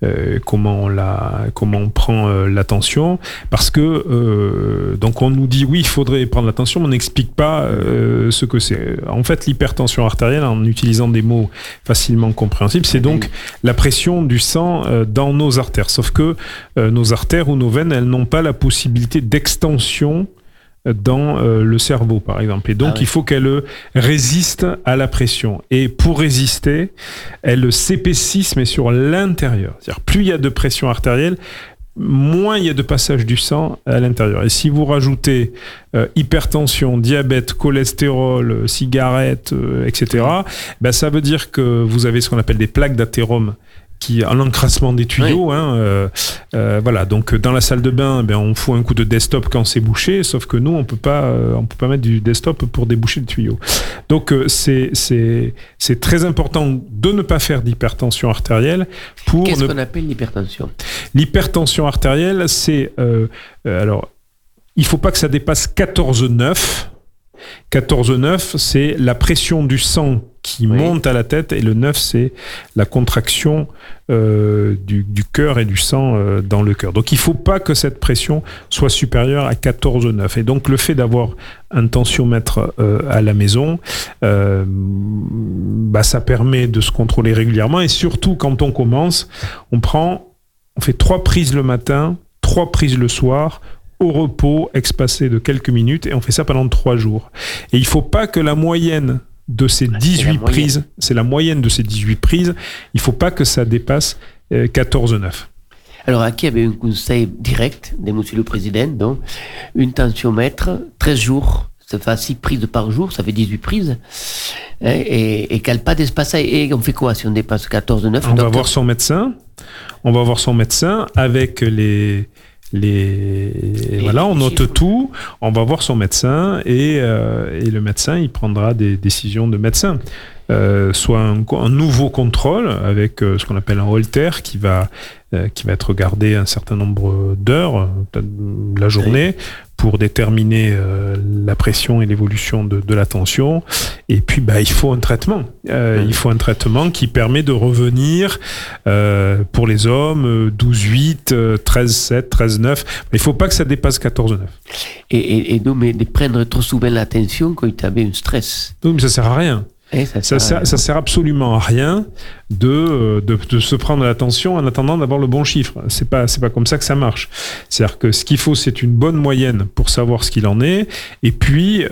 on prend la tension, parce que donc on nous dit oui, il faudrait prendre la tension, mais on n'explique pas ce que c'est. En fait, l'hypertension artérielle, en utilisant des mots facilement compréhensibles, c'est donc la pression du sang dans nos artères. Sauf que nos artères ou nos veines, elles n'ont pas la possibilité d'extension dans le cerveau, par exemple. Et donc, il faut qu'elle résiste à la pression. Et pour résister, elle s'épaississe, mais sur l'intérieur. C'est-à-dire, plus il y a de pression artérielle, moins il y a de passage du sang à l'intérieur. Et si vous rajoutez hypertension, diabète, cholestérol, cigarettes, etc., ben, ça veut dire que vous avez ce qu'on appelle des plaques d'athérome, en encrassement des tuyaux. Voilà. Donc dans la salle de bain, ben, on fout un coup de desktop quand c'est bouché, sauf que nous on peut pas mettre du desktop pour déboucher le tuyau. Donc c'est très important de ne pas faire d'hypertension artérielle. Qu'est-ce qu'on appelle l'hypertension ? L'hypertension artérielle, c'est alors il faut pas que ça dépasse 14,9. 14,9, c'est la pression du sang qui monte à la tête, et le 9, c'est la contraction du cœur et du sang dans le cœur. Donc il ne faut pas que cette pression soit supérieure à 14,9. Et donc le fait d'avoir un tensiomètre à la maison, ça permet de se contrôler régulièrement, et surtout quand on commence, on fait 3 prises le matin, 3 prises le soir, au repos, espacé de quelques minutes, et on fait ça pendant 3 jours. Et il ne faut pas que la moyenne de ces 18 prises, c'est la moyenne de ces 18 prises, il ne faut pas que ça dépasse 14,9. Alors, aquí avait un conseil direct de Monsieur le Président, donc, une tensiomètre, 13 jours, ça fait 6 prises par jour, ça fait 18 prises, et qu'elle n'a pas d'espace. Et on fait quoi si on dépasse 14,9 ? On va voir son médecin, avec voilà, on note tout, on va voir son médecin, et le médecin, il prendra des décisions de médecin. Soit un nouveau contrôle avec ce qu'on appelle un Holter qui va être regardé un certain nombre d'heures de la journée pour déterminer la pression et l'évolution de la tension. Et puis il faut un traitement. Il faut un traitement qui permet de revenir pour les hommes 12,8, 13,7, 13,9. Il ne faut pas que ça dépasse 14,9. Et donc, mais de prendre trop souvent la tension quand tu avais un stress. Non, mais ça ne sert à rien. Ça sert absolument à rien de se prendre la tension en attendant d'avoir le bon chiffre. C'est pas comme ça que ça marche. C'est-à-dire que ce qu'il faut, c'est une bonne moyenne pour savoir ce qu'il en est. Et puis,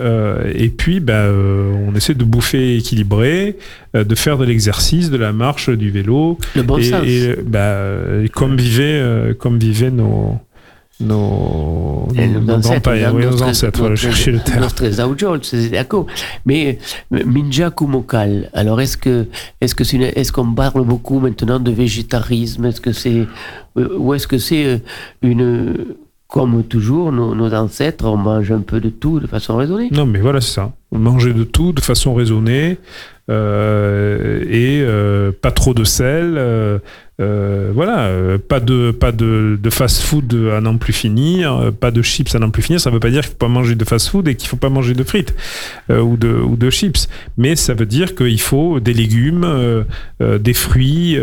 on essaie de bouffer équilibré, de faire de l'exercice, de la marche, du vélo. Le bon sens. Et comme vivaient nos grands-pères, nos ancêtres, voilà, chercher le terme. Nostres aujols, c'est d'accord. Mais Minja Kumocal, alors est-ce qu'on parle beaucoup maintenant de végétarisme? Ou est-ce que c'est comme toujours, nos ancêtres, on mange un peu de tout de façon raisonnée? Non, mais voilà, c'est ça. On mangeait de tout de façon raisonnée, et pas trop de sel, pas de fast-food à n'en plus finir, pas de chips à n'en plus finir. Ça ne veut pas dire qu'il ne faut pas manger de fast-food et qu'il ne faut pas manger de frites ou de chips. Mais ça veut dire qu'il faut des légumes, des fruits,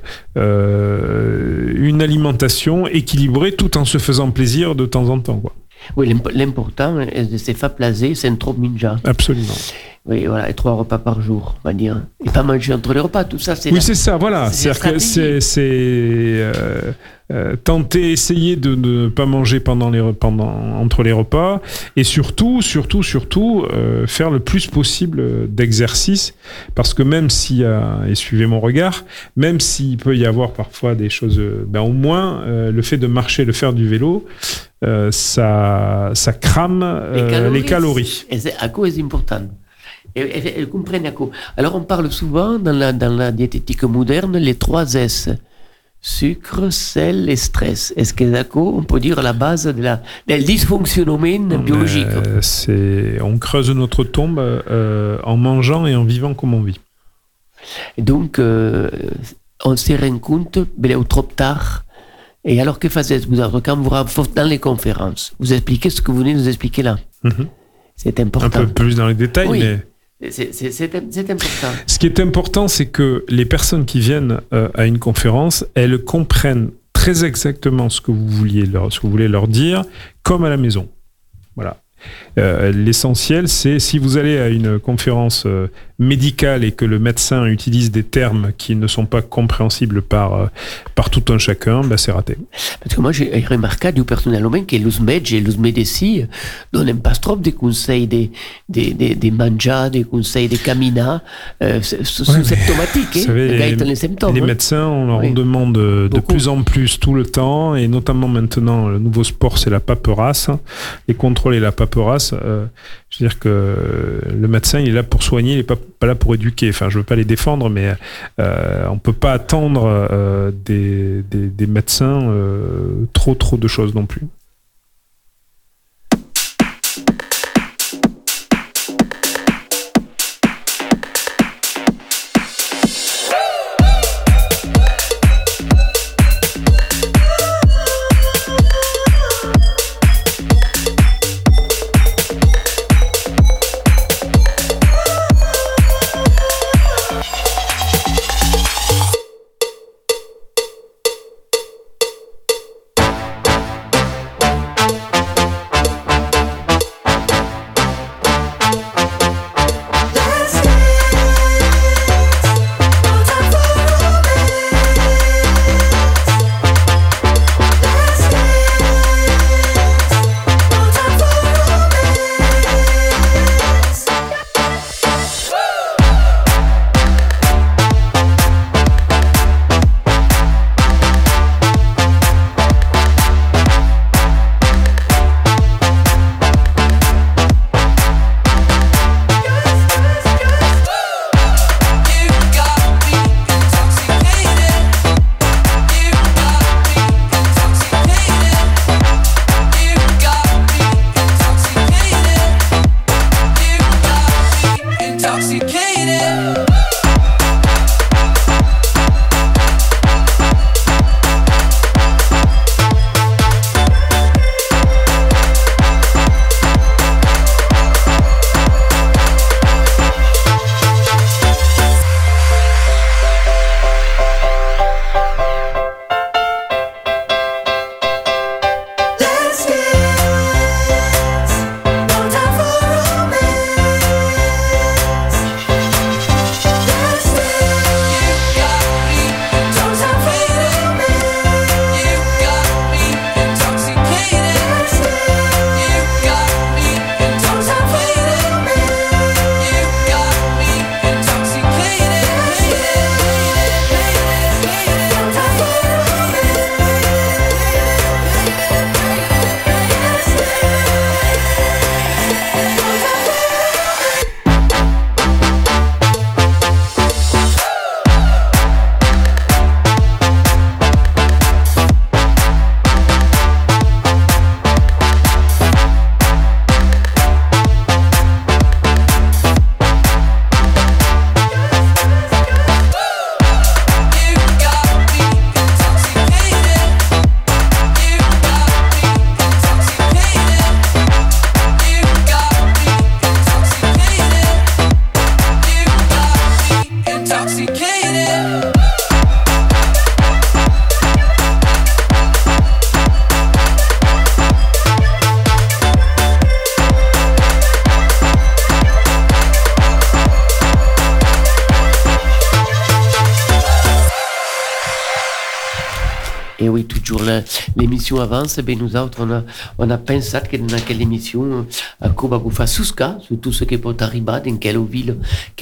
une alimentation équilibrée tout en se faisant plaisir de temps en temps, quoi. Oui, l'important, c'est faire plaisir, c'est un trop minja. Absolument. Oui, voilà, et 3 repas par jour, on va dire. Et pas manger entre les repas, tout ça, c'est... Oui, c'est ça, voilà. C'est-à-dire que c'est tenter, essayer de ne pas manger entre les repas, et surtout, faire le plus possible d'exercice, parce que même s'il y a, et suivez mon regard, même s'il peut y avoir parfois des choses, au moins, le fait de marcher, de faire du vélo, ça crame les calories. Et c'est important. Et comprennent. Alors on parle souvent dans la diététique moderne les 3 S: sucre, sel et stress. Est-ce que d'accord, on peut dire la base del dysfonctionnement biologique? On creuse notre tombe en mangeant et en vivant comme on vit. Et donc on se rend compte trop tard. Et alors que faites-vous quand vous dans les conférences, vous expliquez ce que vous venez de nous expliquer là? C'est important. Un peu plus dans les détails, oui. Mais C'est important. Ce qui est important, c'est que les personnes qui viennent à une conférence, elles comprennent très exactement ce que vous voulez leur dire, comme à la maison. Voilà. L'essentiel, c'est si vous allez à une conférence médicale et que le médecin utilise des termes qui ne sont pas compréhensibles par tout un chacun, c'est raté. Parce que moi, j'ai remarqué personnellement que les médecins et les médecins donnent pas trop des conseils de manger, des conseils de caminar, symptomatiques. Vous savez, les médecins, on leur demande de plus en plus tout le temps, et notamment maintenant, le nouveau sport, c'est la paperasse. Les contrôles et la paperasse, je veux dire que le médecin, il est là pour soigner, il n'est pas là pour éduquer. Enfin, je veux pas les défendre, mais on peut pas attendre des médecins trop de choses non plus. Et oui, toujours l'émission avance, ben nous autres, on a pensé que dans quelle émission, comment vous faire susca sur tout ce qui peut arriver dans quelle ville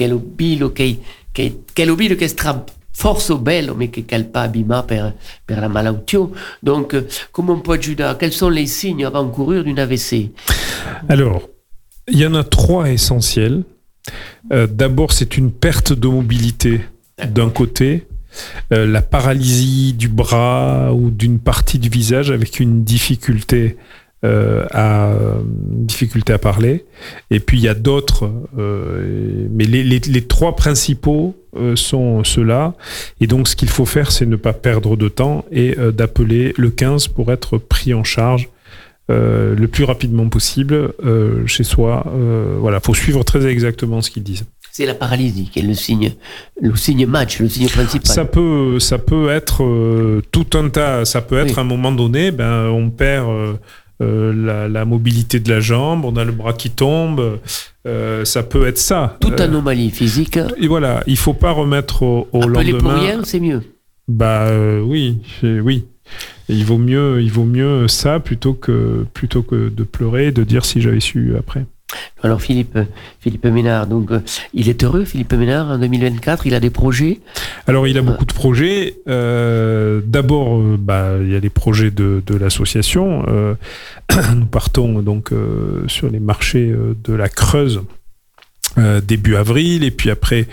qui sera force belle, mais qui n'est pas abîmée par la maladie. Donc, comment on peut ajouter? Quels sont les signes avant de courir d'une AVC? Alors, il y en a 3 essentiels. D'abord, c'est une perte de mobilité d'un côté, la paralysie du bras ou d'une partie du visage avec une difficulté à parler. Et puis il y a d'autres, mais les 3 principaux sont ceux-là. Et donc ce qu'il faut faire, c'est ne pas perdre de temps et d'appeler le 15 pour être pris en charge le plus rapidement possible chez soi. Voilà, faut suivre très exactement ce qu'ils disent. C'est la paralysie qui est le signe match, le signe principal. Ça peut être tout un tas. Ça peut être à un moment donné, on perd la mobilité de la jambe, on a le bras qui tombe. Ça peut être ça. Toute anomalie physique. Et voilà, il faut pas remettre au appeler lendemain. Pour rien, c'est mieux. Oui. Et il vaut mieux ça plutôt que de pleurer et de dire si j'avais su après. Alors Philippe Ménard, donc il est heureux, Philippe Ménard, en 2024, il a des projets. Alors il a beaucoup de projets. D'abord, il y a les projets de l'association. Nous partons donc sur les marchés de la Creuse. Début avril, et puis après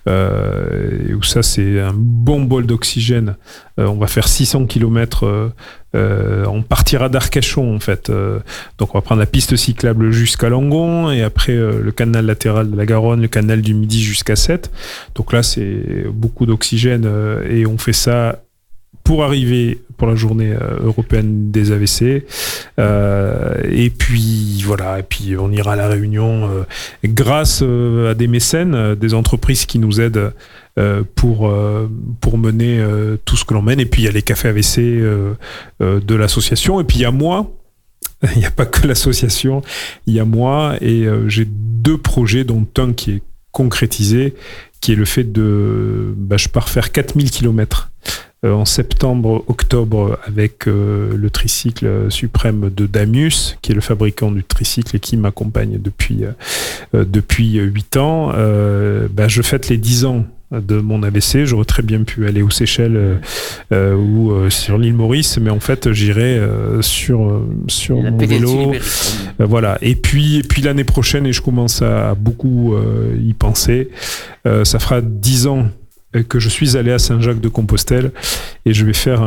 où ça c'est un bon bol d'oxygène, on va faire 600 km, on partira d'Arcachon en fait, donc on va prendre la piste cyclable jusqu'à Langon et après le canal latéral de la Garonne, le canal du Midi jusqu'à Sète, donc là c'est beaucoup d'oxygène et on fait ça pour arriver pour la journée européenne des AVC, et puis voilà, et puis on ira à la Réunion grâce à des mécènes, des entreprises qui nous aident pour mener tout ce que l'on mène, et puis il y a les cafés AVC de l'association, et puis il y a moi. Il n'y a pas que l'association, il y a moi, et j'ai 2 projets, dont un qui est concrétisé, qui est le fait de je pars faire 4000 km en septembre-octobre avec le tricycle suprême de Damius, qui est le fabricant du tricycle et qui m'accompagne depuis 8 ans. Je fête les 10 ans de mon AVC. J'aurais très bien pu aller aux Seychelles ou sur l'île Maurice, mais en fait j'irai sur mon vélo. Voilà. Et puis l'année prochaine, et je commence à beaucoup y penser, ça fera 10 ans que je suis allé à Saint-Jacques-de-Compostelle, et je vais faire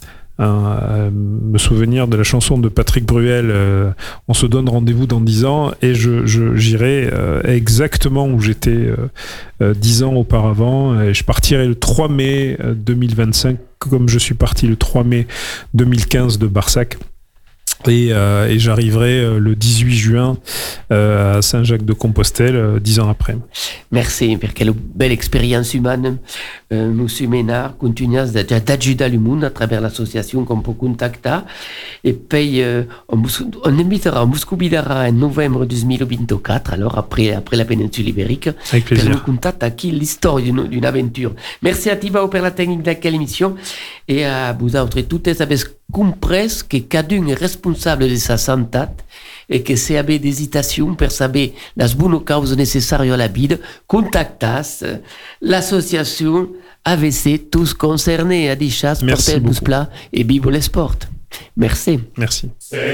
me souvenir de la chanson de Patrick Bruel, on se donne rendez-vous dans 10 ans, et j'irai exactement où j'étais 10 ans auparavant, et je partirai le 3 mai 2025 comme je suis parti le 3 mai 2015 de Barsac. Et j'arriverai le 18 juin à Saint-Jacques-de-Compostelle, 10 ans après. Merci, per quelle belle expérience humaine. Monsieur Ménard, continuas d'ajudar le monde à travers l'association qu'on peut contacter. Et puis, on invitera, on vous convidera en novembre 2024, alors après la péninsule ibérique, avec plaisir, pour nous contacter qui l'histoire d'une aventure. Merci à Thibaut pour la technique de quelle émission, et à vous autres toutes avez compris que chacun est responsable de sa santé, et que si vous avez des hésitations pour savoir les bonnes causes nécessaires à la vie, contactez l'association AVC, tous concernés à des chasses, portez le bus plat et vive le sport. Merci. Merci.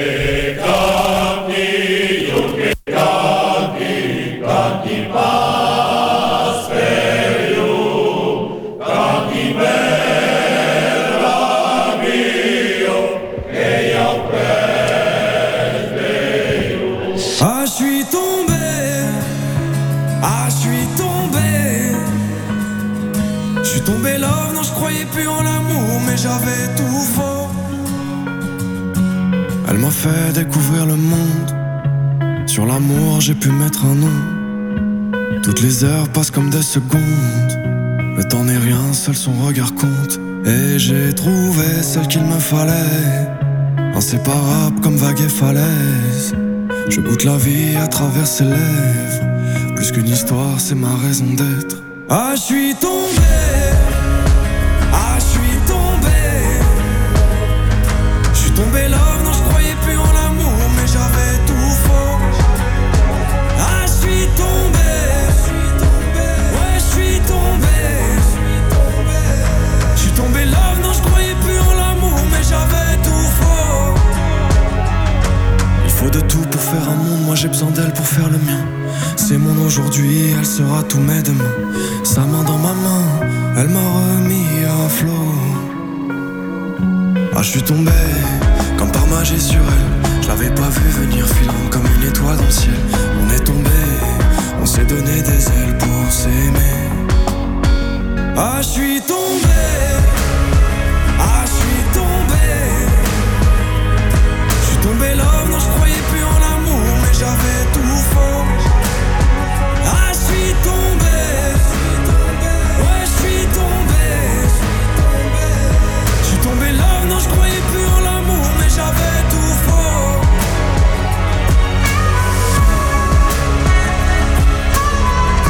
Tombé love, non je croyais plus en l'amour, mais j'avais tout faux. Elle m'a fait découvrir le monde. Sur l'amour j'ai pu mettre un nom. Toutes les heures passent comme des secondes. Le temps n'est rien, seul son regard compte. Et j'ai trouvé celle qu'il me fallait. Inséparable comme vague et falaise. Je goûte la vie à travers ses lèvres. Plus qu'une histoire, c'est ma raison d'être. Ah, je suis tombé. Ah, je suis tombé. Je suis tombé love, non je croyais plus en l'amour, mais j'avais tout faux. Ah, je suis tombé. Ouais, je suis tombé. Je suis tombé love, non je croyais plus en l'amour, mais j'avais tout faux. Il faut de tout pour faire un monde, moi j'ai besoin d'elle pour faire le mien. C'est mon aujourd'hui, elle sera tous mes demain. Sa main dans ma main, elle m'a remis à flot. Ah, je suis tombé comme par magie sur elle. Je l'avais pas vu venir, filant comme une étoile dans le ciel. On est tombé, on s'est donné des ailes.